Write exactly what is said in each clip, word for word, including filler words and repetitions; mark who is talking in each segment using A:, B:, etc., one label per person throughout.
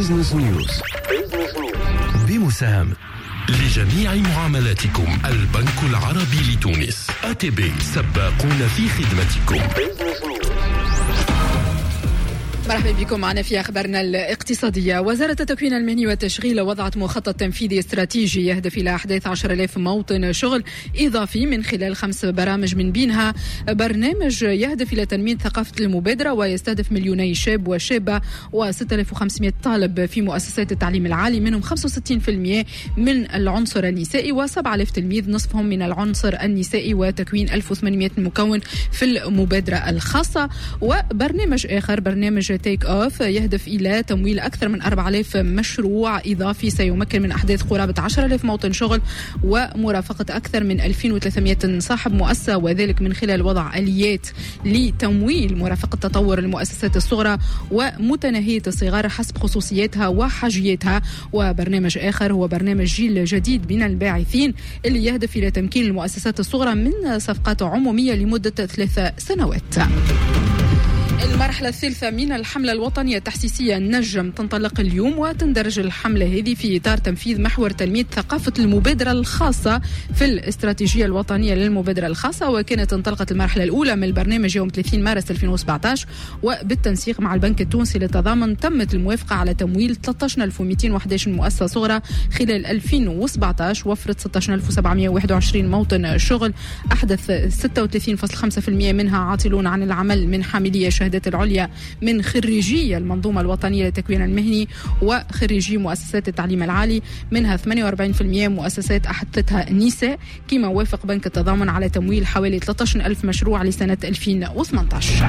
A: بيزنس نيوز بمساهمة لجميع معاملاتكم البنك العربي لتونس. إيه تي بي سباقون في خدمتكم.
B: مرحبا بكم معنا في أخبارنا الاقتصادية. وزارة التكوين المهني والتشغيل وضعت مخطط تنفيذي استراتيجي يهدف إلى إحداث عشرة آلاف موطن شغل إضافي من خلال خمس برامج، من بينها برنامج يهدف إلى تنمية ثقافة المبادرة ويستهدف مليوني شاب وشابة وستة آلاف وخمسمائة طالب في مؤسسات التعليم العالي، منهم خمسة وستين بالمئة من العنصر النسائي وسبعة آلاف تلميذ نصفهم من العنصر النسائي، وتكوين ألف وثمانمائة مكون في المبادرة الخاصة. وبرنامج آخر برنامج تيك أوف يهدف إلى تمويل أكثر من أربعة آلاف مشروع إضافي سيمكن من أحداث قرابة عشرة آلاف موطن شغل ومرافقة أكثر من ألفين وثلاثمائة صاحب مؤسسة، وذلك من خلال وضع آليات لتمويل مرافقة تطور المؤسسات الصغرى ومتناهية الصغار حسب خصوصياتها وحاجياتها. وبرنامج آخر هو برنامج جيل جديد من الباعثين اللي يهدف إلى تمكين المؤسسات الصغرى من صفقات عمومية لمدة ثلاث سنوات. المرحلة الثالثة من الحملة الوطنية التحسيسية النجم تنطلق اليوم، وتندرج الحملة هذه في إطار تنفيذ محور تنمية ثقافة المبادرة الخاصة في الاستراتيجية الوطنية للمبادرة الخاصة. وكانت انطلقت المرحلة الأولى من البرنامج يوم ثلاثين مارس ألفين وسبعة عشر، وبالتنسيق مع البنك التونسي للتضامن تمت الموافقة على تمويل ثلاثة عشر ألف ومئتين وأحد عشر مؤسسة صغرى خلال ألفين وسبعة عشر، وفرت ستة عشر ألف وسبعمائة وواحد وعشرين موطن شغل، أحدث ستة وثلاثين فاصلة خمسة بالمئة منها عاطلون عن العمل من حاملية شهادات العليا من خريجي المنظومة الوطنية للتكوين المهني وخريجي مؤسسات التعليم العالي، منها ثمانية وأربعين بالمئة مؤسسات أحدثتها نساء. كما وافق بنك التضامن على تمويل حوالي ثلاثة عشر ألف مشروع لسنة ألفين وثمانية عشر.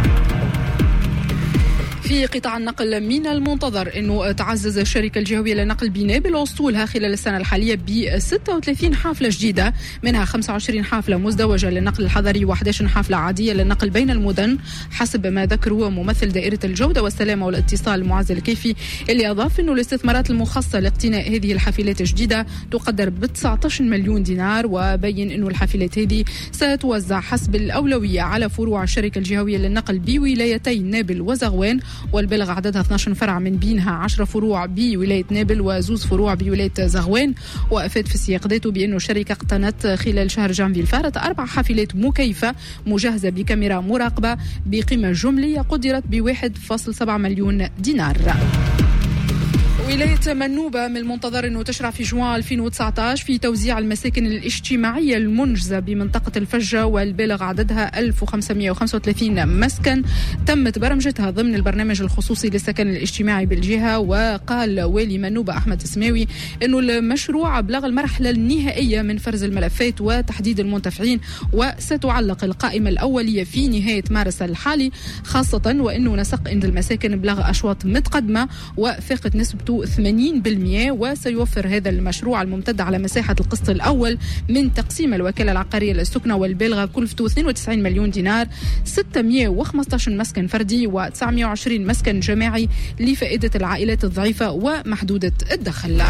B: في قطاع النقل من المنتظر أنه تعزز الشركة الجهوية للنقل بنابل وصولها خلال السنة الحالية ب ستة وثلاثين حافلة جديدة، منها خمسة وعشرين حافلة مزدوجة للنقل الحضري وأحد عشر حافلة عادية للنقل بين المدن، حسب ما ذكروا ممثل دائرة الجودة والسلامة والاتصال المعز الكيفي، اللي أضاف أنه الاستثمارات المخصصة لاقتناء هذه الحافلات الجديدة تقدر ب تسعة عشر مليون دينار. وبين أنه الحافلات هذه ستوزع حسب الأولوية على فروع الشركة الجهوية للنقل بولايتي نابل وزغوان، والبلغ عددها اثني عشر فرع، من بينها عشرة فروع بولاية نابل وزوز فروع بولاية زغوان. وأفاد في السياق ذاته بأنه الشركة اقتنت خلال شهر جانفي الفارط أربع حافلات مكيفة مجهزة بكاميرا مراقبة بقيمة جملية قدرت ب واحد فاصلة سبعة مليون دينار. ولاية منوبة من المنتظر أنه تشرع في جوان ألفين وتسعة عشر في توزيع المساكن الاجتماعية المنجزة بمنطقة الفجة، والبالغ عددها ألف وخمسمائة وخمسة وثلاثين مسكن تمت برمجتها ضمن البرنامج الخصوصي للسكن الاجتماعي بالجهة. وقال والي منوبة أحمد اسماوي أنه المشروع بلغ المرحلة النهائية من فرز الملفات وتحديد المنتفعين، وستعلق القائمة الأولية في نهاية مارس الحالي، خاصة وأنه نسق إن المساكن بلغ أشواط متقدمة وفاقت نسبته ثمانين بالمئة. وسيوفر هذا المشروع الممتد على مساحة القسط الأول من تقسيم الوكالة العقارية للسكنة، والبالغة كلفته اثنين وتسعين مليون دينار، ستمائة وخمسة عشر مسكن فردي وتسعمائة وعشرين مسكن جماعي لفائدة العائلات الضعيفة ومحدودة الدخل.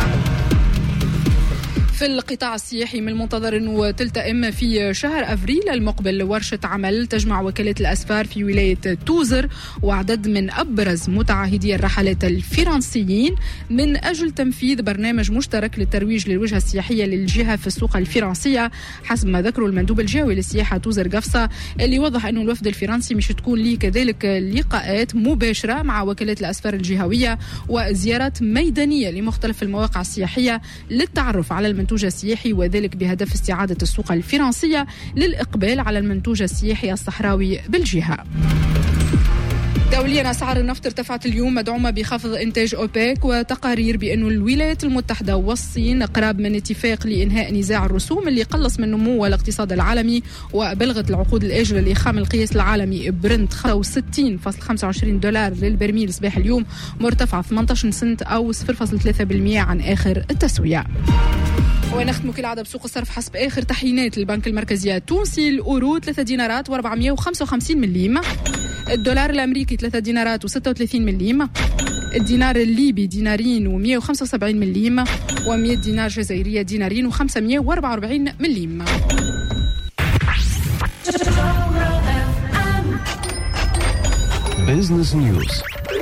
B: في القطاع السياحي من المنتظر أنه تلتئم في شهر أفريل المقبل ورشة عمل تجمع وكالة الأسفار في ولاية توزر وعدد من أبرز متعهدي الرحلات الفرنسيين من أجل تنفيذ برنامج مشترك للترويج للوجهة السياحية للجهة في السوق الفرنسية، حسب ما ذكروا المندوب الجهوي للسياحة توزر قفصة، اللي وضح أنه الوفد الفرنسي مش تكون ليه كذلك لقاءات مباشرة مع وكالة الأسفار الجهوية وزيارات ميدانية لمختلف المواقع السياحية للتعرف على المنتوج السياحي، وذلك بهدف استعادة السوق الفرنسية للإقبال على المنتوج السياحي الصحراوي بالجهة. دوليا أسعار النفط ارتفعت اليوم مدعومة بخفض إنتاج أوبك وتقارير بأن الولايات المتحدة والصين قراب من اتفاق لإنهاء نزاع الرسوم اللي قلص من نمو الاقتصاد العالمي. وبلغت العقود الآجلة لإخام القياس العالمي برنت خمسة وستين فاصلة خمسة وعشرين دولار للبرميل صباح اليوم، مرتفع ثمانية عشر سنت أو صفر فاصلة ثلاثة بالمئة عن آخر التسوية. ونختم كالعادة بسوق الصرف حسب آخر تحيينات البنك المركزي التونسي. الأورو ثلاثة دينارات وأربعمائة وخمسة وخمسين مليم، الدولار الأمريكي ثلاثة دينارات وستة وثلاثين مليم، الدينار الليبي دينارين ومئة وخمسة وسبعين مليم، ومئة دينار جزائرية دينارين وخمسمائة وأربعة وأربعين مليم.
A: بيزنس نيوز.